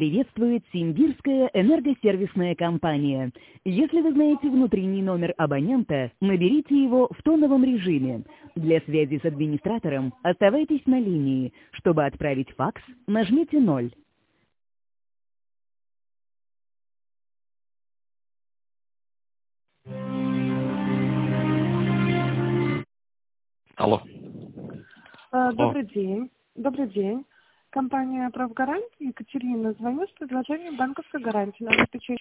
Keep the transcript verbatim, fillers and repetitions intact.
приветствует Симбирская энергосервисная компания. Если вы знаете внутренний номер абонента, наберите его в тоновом режиме. Для связи с администратором оставайтесь на линии. Чтобы отправить факс, нажмите ноль. Алло. А, Алло. Добрый день. Добрый день. Компания «Правгарант». Екатерина, звоню с предложением банковской гарантии на обеспечение